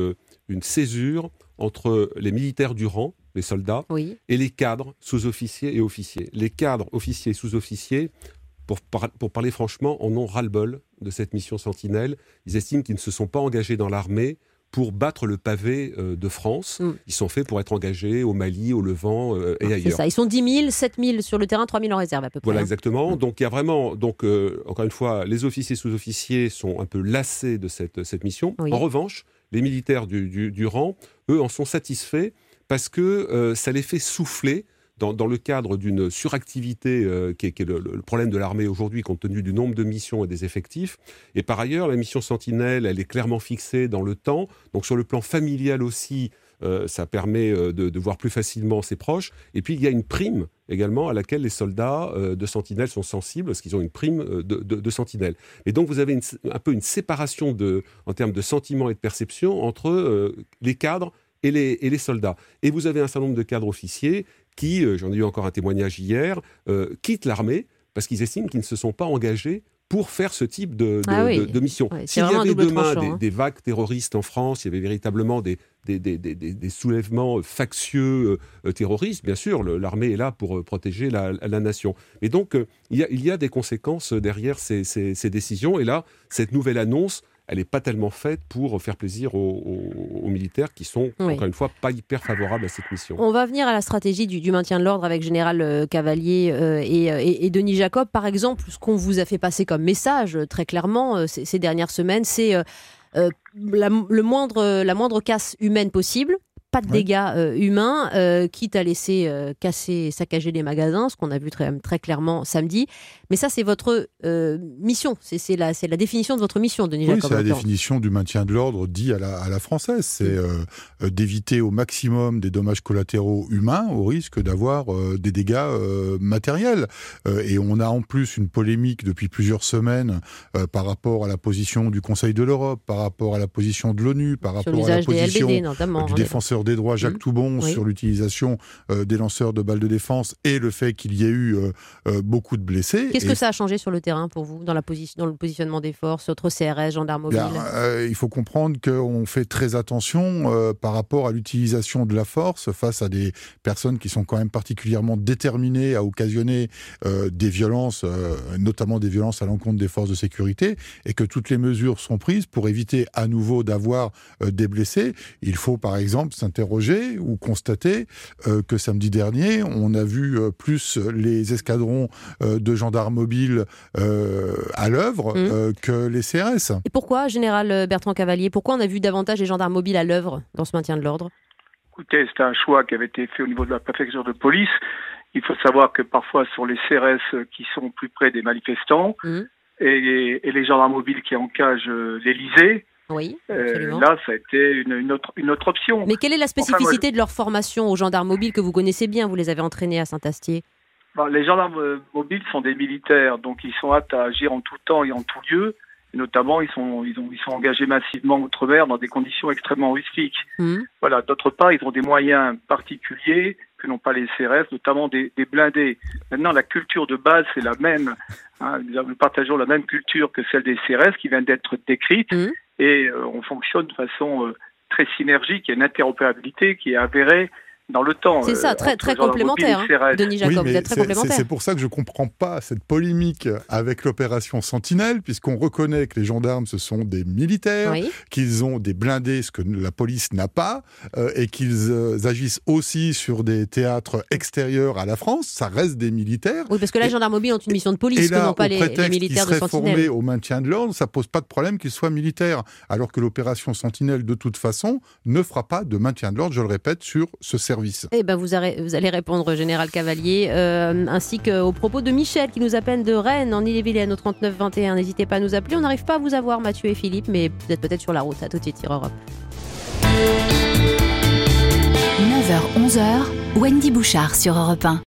une césure entre les militaires du rang, les soldats, oui. et les cadres, sous-officiers et officiers. Les cadres, officiers et sous-officiers, pour, par, pour parler franchement, en ont ras-le-bol de cette mission Sentinelle. Ils estiment qu'ils ne se sont pas engagés dans l'armée pour battre le pavé euh, de France. Mm. Ils sont faits pour être engagés au Mali, au Levant euh, et ah, ailleurs. C'est ça. Ils sont dix mille, sept mille sur le terrain, trois mille en réserve à peu près. Voilà, hein. exactement. Mm. Donc il y a vraiment, donc, euh, encore une fois, les officiers sous-officiers sont un peu lassés de cette, cette mission. Oui. En revanche, les militaires du, du, du rang, eux, en sont satisfaits parce que euh, ça les fait souffler dans, dans le cadre d'une suractivité euh, qui est, qui est le, le problème de l'armée aujourd'hui, compte tenu du nombre de missions et des effectifs. Et par ailleurs, la mission Sentinelle, elle est clairement fixée dans le temps. Donc sur le plan familial aussi, euh, ça permet euh, de, de voir plus facilement ses proches. Et puis il y a une prime également à laquelle les soldats euh, de Sentinelle sont sensibles, parce qu'ils ont une prime de, de, de Sentinelle. Et donc vous avez une, un peu une séparation de, en termes de sentiments et de perception entre euh, les cadres et les, et les soldats. Et vous avez un certain nombre de cadres officiers qui, euh, j'en ai eu encore un témoignage hier, euh, quittent l'armée parce qu'ils estiment qu'ils ne se sont pas engagés pour faire ce type de, de, ah oui. de, de mission. Ouais, S'il y avait demain des, hein. des vagues terroristes en France, il y avait véritablement des, des, des, des, des soulèvements factieux euh, terroristes, bien sûr, le, l'armée est là pour euh, protéger la, la nation. Et donc, euh, il, y a, il y a des conséquences derrière ces, ces, ces décisions. Et là, cette nouvelle annonce, elle n'est pas tellement faite pour faire plaisir aux, aux, aux militaires qui sont, oui. encore une fois, pas hyper favorables à cette mission. On va venir à la stratégie du, du maintien de l'ordre avec Général euh, Cavalier euh, et, et, et Denis Jacob. Par exemple, ce qu'on vous a fait passer comme message, euh, très clairement, euh, ces, ces dernières semaines, c'est euh, euh, la, le moindre, la moindre casse humaine possible. Pas de ouais. dégâts euh, humains, euh, quitte à laisser euh, casser, saccager les magasins, ce qu'on a vu très, très clairement samedi. Mais ça, c'est votre euh, mission, c'est, c'est, la, c'est la définition de votre mission, Denis oui, Jacob. Oui, c'est la définition du maintien de l'ordre dit à la, à la française. C'est euh, euh, d'éviter au maximum des dommages collatéraux humains au risque d'avoir euh, des dégâts euh, matériels. Euh, et on a en plus une polémique depuis plusieurs semaines euh, par rapport à la position du Conseil de l'Europe, par rapport à la position de l'ONU, par sur rapport à la position des L B D, notamment, du hein, défenseur des droits Jacques mmh. Toubon oui. sur l'utilisation euh, des lanceurs de balles de défense et le fait qu'il y ait eu euh, euh, beaucoup de blessés. Qu'est-ce et... que ça a changé sur le terrain pour vous, dans, la posi- dans le positionnement des forces, autres C R S, gendarmes mobiles? euh, Il faut comprendre qu'on fait très attention euh, par rapport à l'utilisation de la force face à des personnes qui sont quand même particulièrement déterminées à occasionner euh, des violences, euh, notamment des violences à l'encontre des forces de sécurité, et que toutes les mesures sont prises pour éviter à nouveau d'avoir euh, des blessés. Il faut par exemple s'interroger ou constater euh, que samedi dernier, on a vu euh, plus les escadrons euh, de gendarmes mobiles euh, à l'œuvre mmh. euh, que les C R S. Et pourquoi, Général Bertrand Cavalier, pourquoi on a vu davantage les gendarmes mobiles à l'œuvre dans ce maintien de l'ordre? Écoutez, c'est un choix qui avait été fait au niveau de la préfecture de police. Il faut savoir que parfois, ce sont les C R S qui sont plus près des manifestants mmh. et, et les gendarmes mobiles qui encagent l'Élysée. Oui, euh, là, ça a été une, une, autre, une autre option. Mais quelle est la spécificité enfin, moi, de leur formation aux gendarmes mobiles que vous connaissez bien? Vous les avez entraînés à Saint-Astier. Ben, les gendarmes euh, mobiles sont des militaires, donc ils sont aptes à agir en tout temps et en tout lieu. Et notamment, ils sont, ils, ont, ils sont engagés massivement outre-mer dans des conditions extrêmement risquées. Mmh. Voilà. D'autre part, ils ont des moyens particuliers que n'ont pas les C R S, notamment des, des blindés. Maintenant, la culture de base, c'est la même. Hein, nous partageons la même culture que celle des C R S qui vient d'être décrite. Mmh. Et euh, on fonctionne de façon euh, très synergique. Il y a une interopérabilité qui est avérée dans le temps. C'est ça, très, très complémentaire, hein, Denis Jacob, oui, vous êtes très c'est, complémentaire. C'est, c'est pour ça que je ne comprends pas cette polémique avec l'opération Sentinelle, puisqu'on reconnaît que les gendarmes, ce sont des militaires, oui. qu'ils ont des blindés, ce que la police n'a pas, euh, et qu'ils euh, agissent aussi sur des théâtres extérieurs à la France. Ça reste des militaires. Oui, parce que là, les gendarmes mobiles ont une mission de police, et là, que n'ont pas les, les militaires de Sentinelle. Formés au maintien de l'ordre, ça ne pose pas de problème qu'ils soient militaires, alors que l'opération Sentinelle, de toute façon, ne fera pas de maintien de l'ordre, je le répète, sur ce service. Eh ben vous, arrêt, vous allez répondre, Général Cavalier, euh, ainsi qu'aux propos de Michel, qui nous appelle de Rennes, en Ille-et-Vilaine, au trente-neuf vingt et un. N'hésitez pas à nous appeler. On n'arrive pas à vous avoir, Mathieu et Philippe, mais vous êtes peut-être sur la route. À tout de suite sur Europe. neuf heures onze heures, Wendy Bouchard sur Europe un.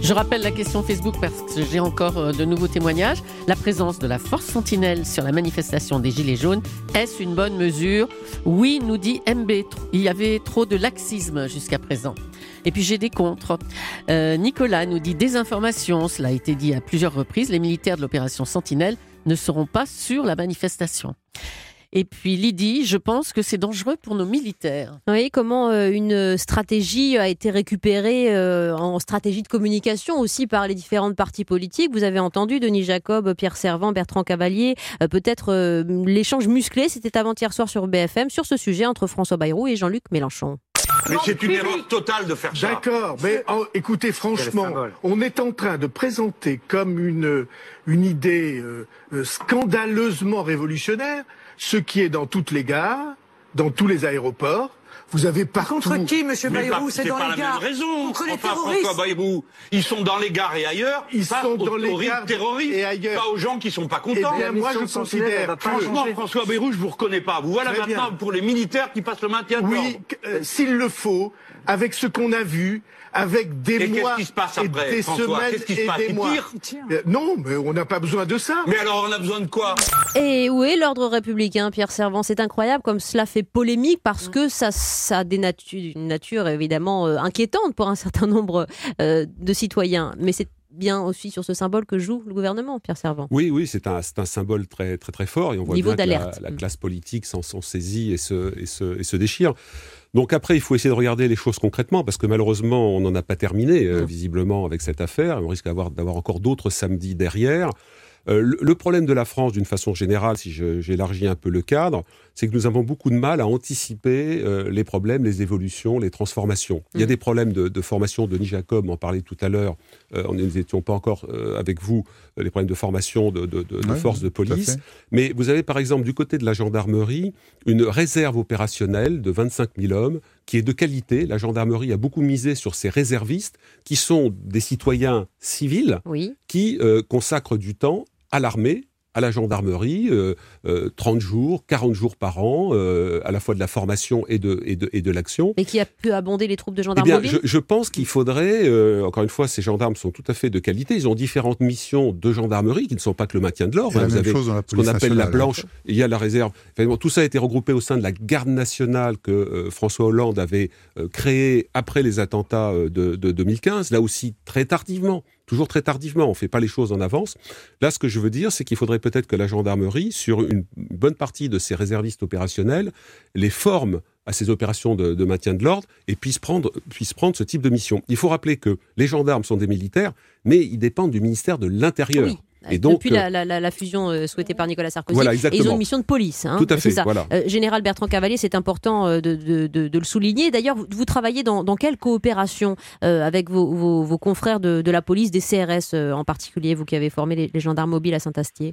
Je rappelle la question Facebook parce que j'ai encore euh, de nouveaux témoignages. La présence de la force Sentinelle sur la manifestation des Gilets jaunes, est-ce une bonne mesure ? Oui, nous dit M B. Il y avait trop de laxisme jusqu'à présent. Et puis j'ai des contres. Euh, Nicolas nous dit désinformation. Cela a été dit à plusieurs reprises. Les militaires de l'opération Sentinelle ne seront pas sur la manifestation. Et puis Lydie, je pense que c'est dangereux pour nos militaires. Oui, comment euh, une stratégie a été récupérée euh, en stratégie de communication aussi par les différentes partis politiques. Vous avez entendu Denis Jacob, Pierre Servan, Bertrand Cavalier, euh, peut-être euh, l'échange musclé, c'était avant-hier soir sur B F M, sur ce sujet entre François Bayrou et Jean-Luc Mélenchon. Mais c'est une erreur totale de faire ça. D'accord, mais oh, écoutez, franchement, on est en train de présenter comme une, une idée euh, scandaleusement révolutionnaire ce qui est dans toutes les gares, dans tous les aéroports. Vous avez partout... Contre qui, monsieur Bayrou? C'est dans les gares. C'est pas la même raison. Contre les terroristes. François Bayrou, ils sont dans les gares et ailleurs. Ils sont dans les gares terroristes et ailleurs. Pas aux gens qui sont pas contents. Eh bien, moi, je considère que... Franchement, François Bayrou, je vous reconnais pas. Vous voilà Très maintenant bien. Pour les militaires qui passent le maintien de l'ordre. Oui, euh, s'il le faut, avec ce qu'on a vu, avec des et mois qu'est-ce qui se passe et après, des François semaines qu'est-ce qui se et passe des mois. Euh, non, mais on n'a pas besoin de ça. Mais alors, on a besoin de quoi? Et où est l'ordre républicain, Pierre Servan? C'est incroyable comme cela fait polémique parce que ça, ça a des natu- une nature évidemment euh, inquiétante pour un certain nombre euh, de citoyens. Mais c'est bien aussi sur ce symbole que joue le gouvernement, Pierre Servan. Oui, oui, c'est un, c'est un symbole très, très, très fort et on voit Niveau bien que d'alerte. la, la classe politique s'en, s'en saisit et se, et, se, et se déchire. Donc après, il faut essayer de regarder les choses concrètement parce que malheureusement, on n'en a pas terminé euh, visiblement avec cette affaire. On risque d'avoir, d'avoir encore d'autres samedis derrière. Euh, le, le problème de la France, d'une façon générale, si je, j'élargis un peu le cadre, c'est que nous avons beaucoup de mal à anticiper euh, les problèmes, les évolutions, les transformations. Il y a des problèmes de, de formation. Denis Jacob en parlait tout à l'heure. Euh, on n'étions pas encore euh, avec vous euh, les problèmes de formation de, de, de, de ouais, forces de police. Mais vous avez par exemple du côté de la gendarmerie une réserve opérationnelle de vingt-cinq mille hommes qui est de qualité. La gendarmerie a beaucoup misé sur ces réservistes qui sont des citoyens civils oui. qui euh, consacrent du temps à l'armée, à la gendarmerie, euh, euh, trente jours, quarante jours par an, euh, à la fois de la formation et de, et de, et de l'action. Et qui a pu abonder les troupes de gendarmes eh bien, mobiles ? je, je pense qu'il faudrait, euh, encore une fois, ces gendarmes sont tout à fait de qualité, ils ont différentes missions de gendarmerie qui ne sont pas que le maintien de l'ordre. Hein, vous avez ce qu'on appelle la blanche, hein. Il y a la réserve. Enfin, tout ça a été regroupé au sein de la garde nationale que euh, François Hollande avait euh, créée après les attentats euh, de, de deux mille quinze, là aussi très tardivement. Toujours très tardivement, on ne fait pas les choses en avance. Là, ce que je veux dire, c'est qu'il faudrait peut-être que la gendarmerie, sur une bonne partie de ses réservistes opérationnels, les forme à ces opérations de, de maintien de l'ordre et puisse prendre, puisse prendre ce type de mission. Il faut rappeler que les gendarmes sont des militaires, mais ils dépendent du ministère de l'Intérieur. Oui. Et donc, depuis la, la, la fusion euh, souhaitée par Nicolas Sarkozy, voilà, et ils ont une mission de police. Hein, Tout à fait, c'est ça. Voilà. Euh, Général Bertrand Cavalier, c'est important euh, de, de, de, de le souligner. D'ailleurs, vous, vous travaillez dans, dans quelle coopération euh, avec vos, vos, vos confrères de, de la police, des C R S euh, en particulier, vous qui avez formé les, les gendarmes mobiles à Saint-Astier?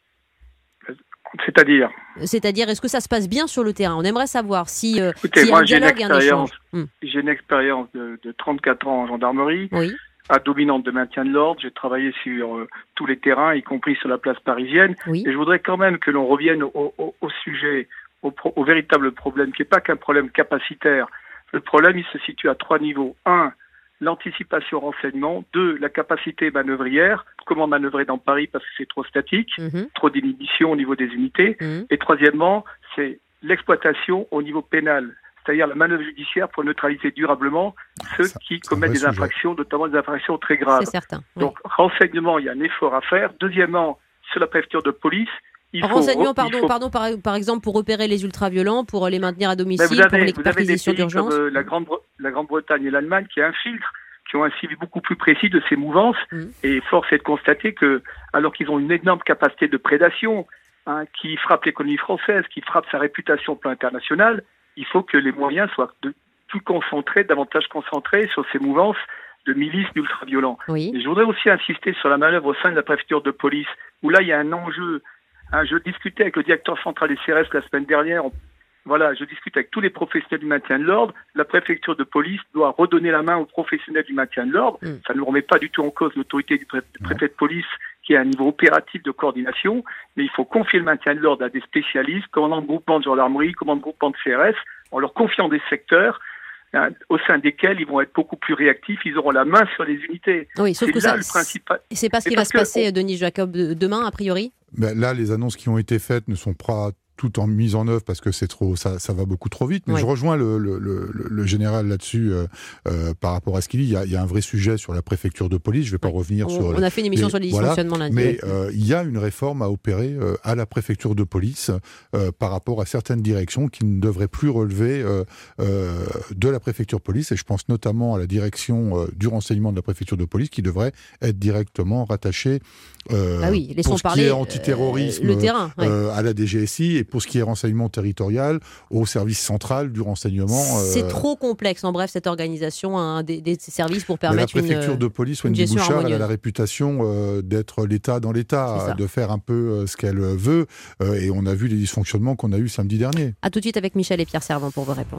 C'est-à-dire C'est-à-dire, est-ce que ça se passe bien sur le terrain? On aimerait savoir si euh, Écoutez, s'il y a moi, un dialogue et un échange. Hum. J'ai une expérience de, de trente-quatre ans en gendarmerie. Oui. À dominante de maintien de l'ordre, j'ai travaillé sur euh, tous les terrains, y compris sur la place parisienne. Oui. Et je voudrais quand même que l'on revienne au, au, au sujet, au, pro, au véritable problème, qui n'est pas qu'un problème capacitaire. Le problème, il se situe à trois niveaux. Un, l'anticipation renseignement. Deux, la capacité manœuvrière. Comment manœuvrer dans Paris parce que c'est trop statique, mm-hmm. trop d'inhibition au niveau des unités. Mm-hmm. Et troisièmement, c'est l'exploitation au niveau pénal. C'est-à-dire la manœuvre judiciaire pour neutraliser durablement ceux ça, qui commettent des infractions, sujet. Notamment des infractions très graves. C'est certain. Oui. Donc, renseignement, il y a un effort à faire. Deuxièmement, sur la préfecture de police, il renseignement, faut... pardon, faut... pardon par, par exemple, pour repérer les ultra-violents, pour les maintenir à domicile, avez, pour les perquisitions d'urgence. Vous avez des pays comme euh, la, Grande, la Grande-Bretagne et l'Allemagne qui infiltrent, qui ont un suivi beaucoup plus précis de ces mouvances. Mmh. Et force est de constater que, alors qu'ils ont une énorme capacité de prédation, hein, qui frappe l'économie française, qui frappe sa réputation au plan international, il faut que les moyens soient de, plus concentrés, davantage concentrés sur ces mouvances de milices d'ultra-violents. Oui. Et je voudrais aussi insister sur la manœuvre au sein de la préfecture de police, où là, il y a un enjeu. Hein, je discutais avec le directeur central des C R S la semaine dernière. On, voilà, je discute avec tous les professionnels du maintien de l'ordre. La préfecture de police doit redonner la main aux professionnels du maintien de l'ordre. Mm. Ça ne remet pas du tout en cause l'autorité du pré- préfet de police, qui est à un niveau opératif de coordination, mais il faut confier le maintien de l'ordre à des spécialistes, commandants de groupement de gendarmerie, commandants de groupement de C R S, en leur confiant des secteurs, hein, au sein desquels ils vont être beaucoup plus réactifs, ils auront la main sur les unités. Oui, sauf c'est que là ça, le principal. c'est pas ce qui va se passer, on... Denis Jacob, demain, a priori. Ben là, les annonces qui ont été faites ne sont pas tout en mise en œuvre parce que c'est trop, ça, ça va beaucoup trop vite. Mais oui. je rejoins le, le, le, le général là-dessus euh, euh, par rapport à ce qu'il dit. Il y, a, il y a un vrai sujet sur la préfecture de police. Je ne vais pas oui. revenir on, sur. On les, a fait une émission les, sur les dysfonctionnements voilà. lundi. Mais euh, il y a une réforme à opérer euh, à la préfecture de police euh, par rapport à certaines directions qui ne devraient plus relever euh, euh, de la préfecture de police. Et je pense notamment à la direction euh, du renseignement de la préfecture de police qui devrait être directement rattachée euh, ah oui, pour ce parler, qui est antiterrorisme euh, le terrain, ouais. euh, à la D G S I et pour ce qui est renseignement territorial au service central du renseignement. Euh... C'est trop complexe, en bref, cette organisation, hein, des, des services pour permettre une La préfecture une, de police, Wendy Bouchard, elle a la réputation euh, d'être l'État dans l'État, de faire un peu euh, ce qu'elle veut, euh, et on a vu les dysfonctionnements qu'on a eus samedi dernier. A tout de suite avec Michel et Pierre Servant pour vous répondre.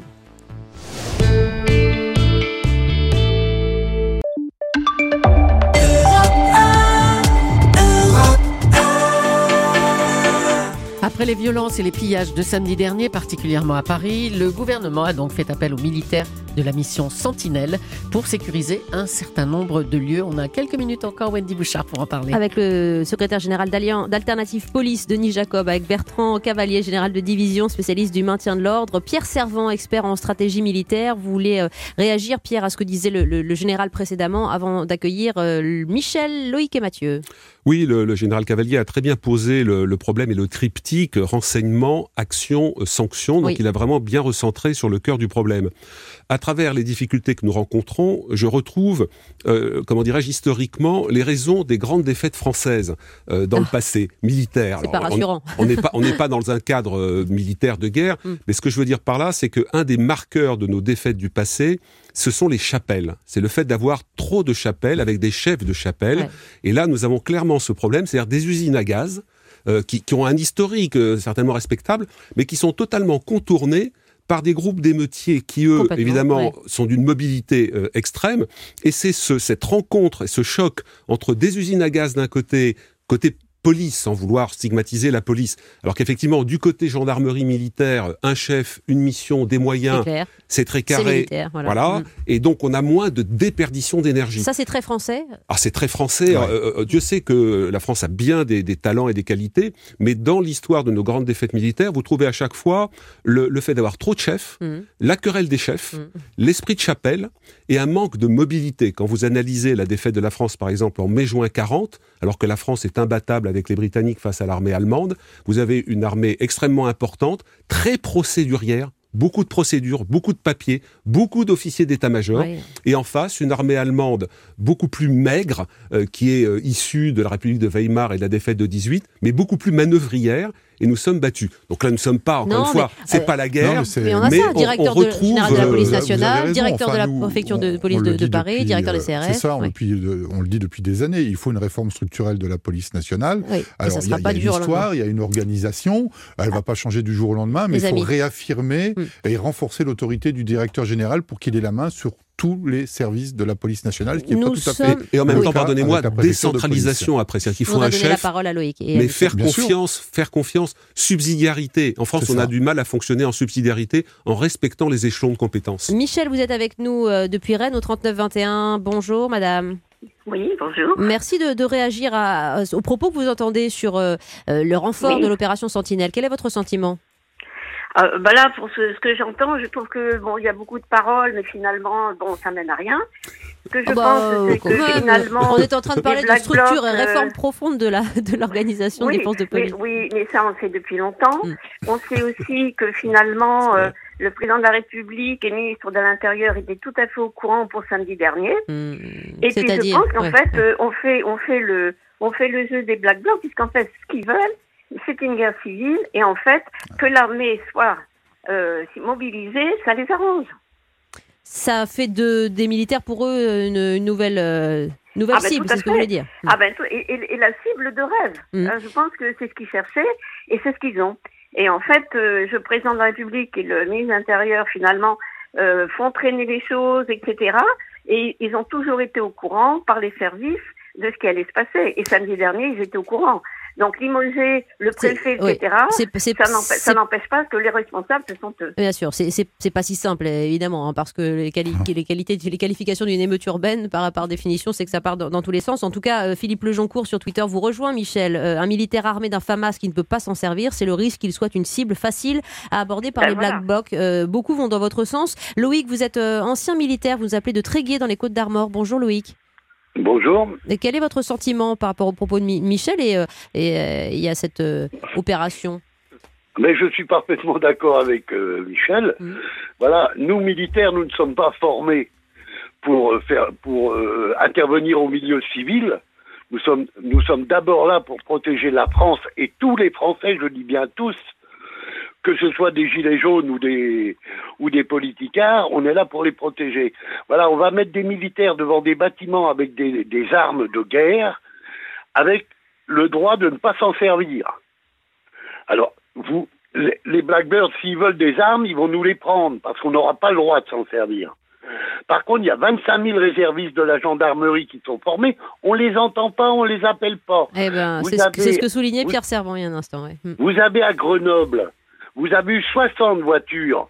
Après les violences et les pillages de samedi dernier, particulièrement à Paris, le gouvernement a donc fait appel aux militaires de la mission Sentinelle pour sécuriser un certain nombre de lieux. On a quelques minutes encore, Wendy Bouchard, pour en parler. Avec le secrétaire général d'Alternative Police, Denis Jacob, avec Bertrand Cavalier, général de division, spécialiste du maintien de l'ordre, Pierre Servant, expert en stratégie militaire. Vous voulez euh, réagir, Pierre, à ce que disait le, le, le général précédemment, avant d'accueillir euh, Michel, Loïc et Mathieu. Oui, le, le général Cavalier a très bien posé le, le problème et le triptyque renseignement, action, sanction. Donc oui. il a vraiment bien recentré sur le cœur du problème. À travers les difficultés que nous rencontrons, je retrouve, euh, comment dirais-je, historiquement, les raisons des grandes défaites françaises euh, dans ah, le passé, militaire. C'est Alors, pas rassurant. On n'est pas, on n'est pas dans un cadre euh, militaire de guerre, mm. mais ce que je veux dire par là, c'est qu'un des marqueurs de nos défaites du passé, ce sont les chapelles. C'est le fait d'avoir trop de chapelles avec des chefs de chapelle. Ouais. Et là, nous avons clairement ce problème, c'est-à-dire des usines à gaz euh, qui, qui ont un historique euh, certainement respectable, mais qui sont totalement contournées par des groupes d'émeutiers qui, eux, évidemment, ouais. sont d'une mobilité euh, extrême. Et c'est ce, cette rencontre et ce choc entre des usines à gaz d'un côté, côté police, sans vouloir stigmatiser la police, alors qu'effectivement, du côté gendarmerie militaire, un chef, une mission, des moyens, c'est, c'est très carré. C'est voilà. voilà. Mmh. Et donc, on a moins de déperdition d'énergie. Ça, c'est très français. Ah, c'est très français. Ouais. Euh, euh, Dieu sait que la France a bien des, des talents et des qualités, mais dans l'histoire de nos grandes défaites militaires, vous trouvez à chaque fois le, le fait d'avoir trop de chefs, mmh. la querelle des chefs, mmh. l'esprit de chapelle et un manque de mobilité. Quand vous analysez la défaite de la France, par exemple, en mai-juin quarante, alors que la France est imbattable avec les Britanniques face à l'armée allemande, vous avez une armée extrêmement importante, très procédurière, beaucoup de procédures, beaucoup de papiers, beaucoup d'officiers d'état-major, oui. et en face, une armée allemande beaucoup plus maigre, euh, qui est euh, issue de la République de Weimar et de la défaite de dix-huit, mais beaucoup plus manœuvrière, et nous sommes battus. Donc là, nous ne sommes pas, encore non, une fois, mais, c'est euh, pas la guerre, non, mais, mais on a mais ça, directeur on, on de, retrouve, général de la police euh, nationale, directeur enfin, de la nous, préfecture on, de police de, de Paris, depuis, directeur des C R S. C'est ça, oui. depuis, de, on le dit depuis des années, il faut une réforme structurelle de la police nationale. Oui, alors, il y a, y a une histoire, il y a une organisation, elle ne va pas changer du jour au lendemain, mais il faut réaffirmer mm. et renforcer l'autorité du directeur général pour qu'il ait la main sur tous les services de la police nationale, ce qui n'est pas tout à sommes... fait... Et en même temps, pardonnez-moi, décentralisation après, c'est-à-dire qu'il faut un chef, la parole à Loïc et mais faire confiance, sûr. faire confiance, subsidiarité. En France, c'est on ça. a du mal à fonctionner en subsidiarité en respectant les échelons de compétences. Michel, vous êtes avec nous euh, depuis Rennes au trente-neuf vingt et un. Bonjour, madame. Oui, bonjour. Merci de, de réagir à, aux propos que vous entendez sur euh, le renfort oui. de l'opération Sentinelle. Quel est votre sentiment ? Euh, bah là, pour ce, ce que j'entends, je trouve que bon, il y a beaucoup de paroles, mais finalement, bon, ça mène à rien. Ce que je oh bah, pense, c'est que même, finalement, on est en train de parler de structure et réforme euh... profonde de la de l'organisation oui, des forces de police. Mais, oui, mais ça, on le sait depuis longtemps. Mm. On sait aussi que finalement, euh, le président de la République et le ministre de l'Intérieur étaient tout à fait au courant pour samedi dernier. Mm. Et puis, je pense qu'en ouais, fait, ouais. Euh, on fait, on fait le, on fait le jeu des Black Blocs, puisqu'en fait, ce qu'ils veulent, c'est une guerre civile, et en fait, que l'armée soit euh, mobilisée, ça les arrange. Ça fait de, des militaires pour eux une, une nouvelle, euh, nouvelle ah ben, cible, c'est ce que vous voulez dire. Ah ben, et, et, et la cible de rêve. Mm. Euh, je pense que c'est ce qu'ils cherchaient, et c'est ce qu'ils ont. Et en fait, euh, le président de la République et le ministre de l'Intérieur, finalement, euh, font traîner les choses, et cetera. Et ils ont toujours été au courant, par les services, de ce qui allait se passer. Et samedi dernier, ils étaient au courant. Donc limoger le préfet, c'est, et cetera, oui, c'est, c'est, ça, n'empêche, c'est, ça n'empêche pas que les responsables, ce sont eux. Bien sûr, c'est, c'est, c'est pas si simple, évidemment, hein, parce que les, quali- les, qualités, les qualifications d'une émeute urbaine, par, par définition, c'est que ça part dans, dans tous les sens. En tout cas, euh, Philippe Lejoncourt sur Twitter vous rejoint, Michel. Euh, un militaire armé d'un FAMAS qui ne peut pas s'en servir, c'est le risque qu'il soit une cible facile à aborder par ben les voilà. Black Blocs. Euh, beaucoup vont dans votre sens. Loïc, vous êtes euh, ancien militaire, vous nous appelez de Tréguier dans les Côtes-d'Armor. Bonjour Loïc. Bonjour. Et quel est votre sentiment par rapport aux propos de Mi- Michel et, euh, et, euh, et à cette euh, opération ? Mais je suis parfaitement d'accord avec euh, Michel. Mmh. Voilà, nous militaires, nous ne sommes pas formés pour euh, faire, pour euh, intervenir au milieu civil. Nous sommes, nous sommes d'abord là pour protéger la France et tous les Français, je dis bien tous, que ce soit des gilets jaunes ou des ou des politicards, on est là pour les protéger. Voilà, on va mettre des militaires devant des bâtiments avec des, des armes de guerre, avec le droit de ne pas s'en servir. Alors, vous, les, les Blackbirds, s'ils veulent des armes, ils vont nous les prendre, parce qu'on n'aura pas le droit de s'en servir. Par contre, il y a vingt-cinq mille réservistes de la gendarmerie qui sont formés, on les entend pas, on les appelle pas. Eh ben, c'est, avez, ce, c'est ce que soulignait vous, Pierre Servan il y a un instant. Ouais. Vous avez à Grenoble, vous avez eu soixante voitures.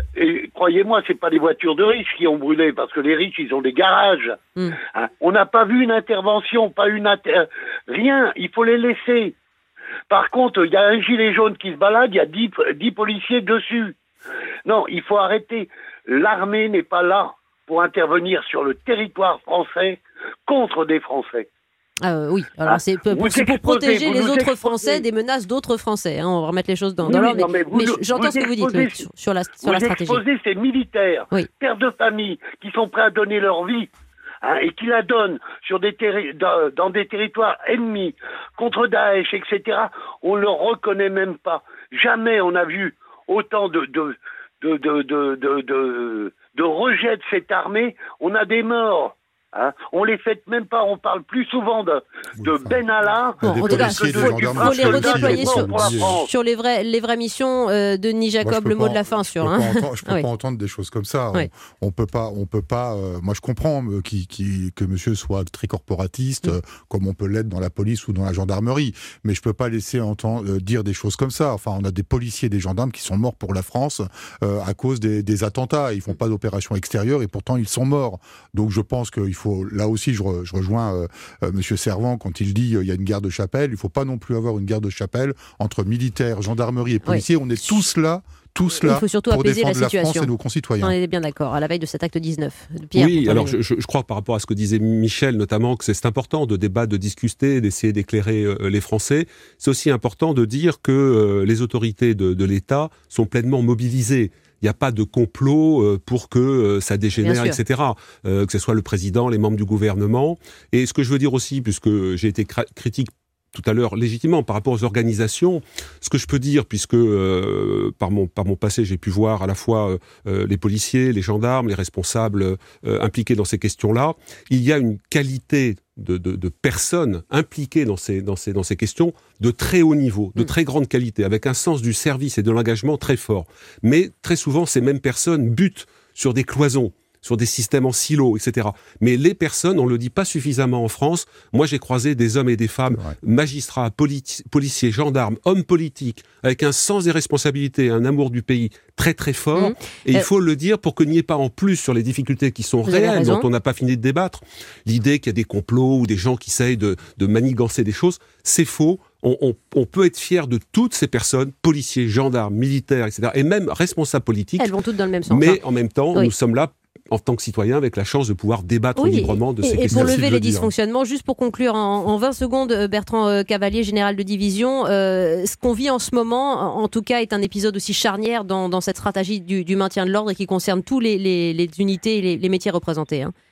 Et croyez-moi, c'est pas des voitures de riches qui ont brûlé, parce que les riches, ils ont des garages. Mm. Hein, on n'a pas vu une intervention, pas une inter... rien. Il faut les laisser. Par contre, il y a un gilet jaune qui se balade, il y a dix, dix policiers dessus. Non, il faut arrêter. L'armée n'est pas là pour intervenir sur le territoire français contre des Français. Euh, oui, alors ah, c'est, pour, c'est pour protéger les autres exposez. Français des menaces d'autres Français. Hein, on va remettre les choses dans, oui, dans l'ordre. Non, mais, mais, vous, mais j'entends vous ce que vous dites Loïc, sur, sur la, sur vous la stratégie. Vous exposez ces militaires, oui. pères de famille, qui sont prêts à donner leur vie, hein, et qui la donnent sur des terri- dans, dans des territoires ennemis, contre Daesh, et cetera. On ne le reconnaît même pas. Jamais on a vu autant de... de De, de, de, de, de, de rejet de cette armée, on a des morts. Hein, on les fête même pas, on parle plus souvent de, de Benalla. Bon, en tout cas, il faut, faut les redéployer sur, sur les, vrais, les vraies missions euh, de Denis Jacob, le mot pas, de la fin sur. Je hein. ne peux oui. pas entendre des choses comme ça. Oui. On, on peut pas, on peut pas. Euh, moi, je comprends euh, qui, qui, que Monsieur soit très corporatiste, mm. euh, comme on peut l'être dans la police ou dans la gendarmerie, mais je peux pas laisser entendre euh, dire des choses comme ça. Enfin, on a des policiers, des gendarmes qui sont morts pour la France euh, à cause des, des attentats. Ils font pas d'opération extérieure et pourtant ils sont morts. Donc, je pense qu'il faut, là aussi, je, re, je rejoins euh, euh, Monsieur Servan quand il dit euh, il y a une guerre de chapelle. Il faut pas non plus avoir une guerre de chapelle entre militaires, gendarmerie et policiers. Oui. On est tous là. Tous là, il faut surtout pour apaiser défendre la situation. La France et nos concitoyens. On est bien d'accord, à la veille de cet acte dix-neuf. Pierre, oui, alors je, je crois par rapport à ce que disait Michel, notamment, que c'est, c'est important de débattre, de discuter, d'essayer d'éclairer euh, les Français. C'est aussi important de dire que euh, les autorités de, de l'État sont pleinement mobilisées. Il n'y a pas de complot euh, pour que euh, ça dégénère, et cetera. Euh, que ce soit le président, les membres du gouvernement. Et ce que je veux dire aussi, puisque j'ai été cra- critique tout à l'heure légitimement par rapport aux organisations, ce que je peux dire, puisque euh, par mon par mon passé j'ai pu voir à la fois euh, les policiers, les gendarmes, les responsables euh, impliqués dans ces questions-là, il y a une qualité de, de, de personnes impliquées dans ces dans ces dans ces questions de très haut niveau, de très grande qualité, avec un sens du service et de l'engagement très fort. Mais très souvent ces mêmes personnes butent sur des cloisons, sur des systèmes en silo, et cetera. Mais les personnes, on ne le dit pas suffisamment en France. Moi, j'ai croisé des hommes et des femmes, magistrats, politi- policiers, gendarmes, hommes politiques, avec un sens des responsabilités, un amour du pays très très fort. Mmh. Et euh... il faut le dire pour qu'il n'y ait pas en plus sur les difficultés qui sont Vous réelles, dont on n'a pas fini de débattre, l'idée qu'il y a des complots ou des gens qui essayent de, de manigancer des choses, c'est faux. On, on, on peut être fier de toutes ces personnes, policiers, gendarmes, militaires, et cetera, et même responsables politiques. Elles vont toutes dans le même sens. Mais hein. en même temps, oui. nous sommes là en tant que citoyens, avec la chance de pouvoir débattre oui, librement de et, ces et questions. Et pour lever les dysfonctionnements, juste pour conclure en, en vingt secondes, Bertrand Cavalier, général de division, euh, ce qu'on vit en ce moment, en tout cas, est un épisode aussi charnière dans, dans cette stratégie du, du maintien de l'ordre et qui concerne tous les, les, les unités et les, les métiers représentés. Hein.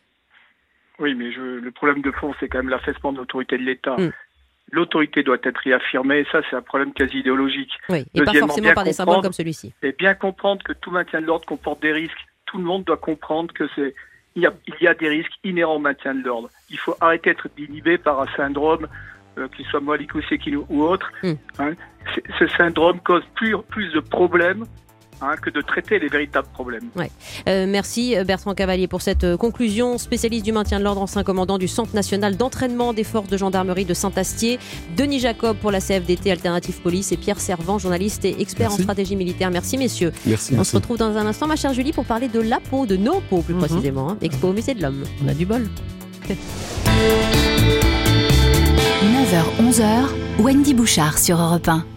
Oui, mais je, le problème de fond, c'est quand même l'affaissement de l'autorité de l'État. Mm. L'autorité doit être réaffirmée, et ça, c'est un problème quasi idéologique. Oui, et pas forcément par des symboles comme celui-ci. Et bien comprendre que tout maintien de l'ordre comporte des risques. Tout le monde doit comprendre que c'est il y a, il y a des risques inhérents au maintien de l'ordre. Il faut arrêter d'être inhibé par un syndrome, euh, qu'il soit Malik Oussekine ou autre. Mm. Hein. Ce syndrome cause plus, plus de problèmes hein, que de traiter les véritables problèmes. Ouais. Euh, merci Bertrand Cavalier pour cette euh, conclusion. Spécialiste du maintien de l'ordre, ancien commandant du Centre national d'entraînement des forces de gendarmerie de Saint-Astier. Denis Jacob pour la C F D T Alternative Police et Pierre Servant, journaliste et expert merci. en stratégie militaire. Merci messieurs. Merci. On merci. se retrouve dans un instant, ma chère Julie, pour parler de la peau, de nos peaux plus mm-hmm. précisément. Hein. Expo au musée de l'homme. On a du bol. neuf heures onze, Wendy Bouchard sur Europe un.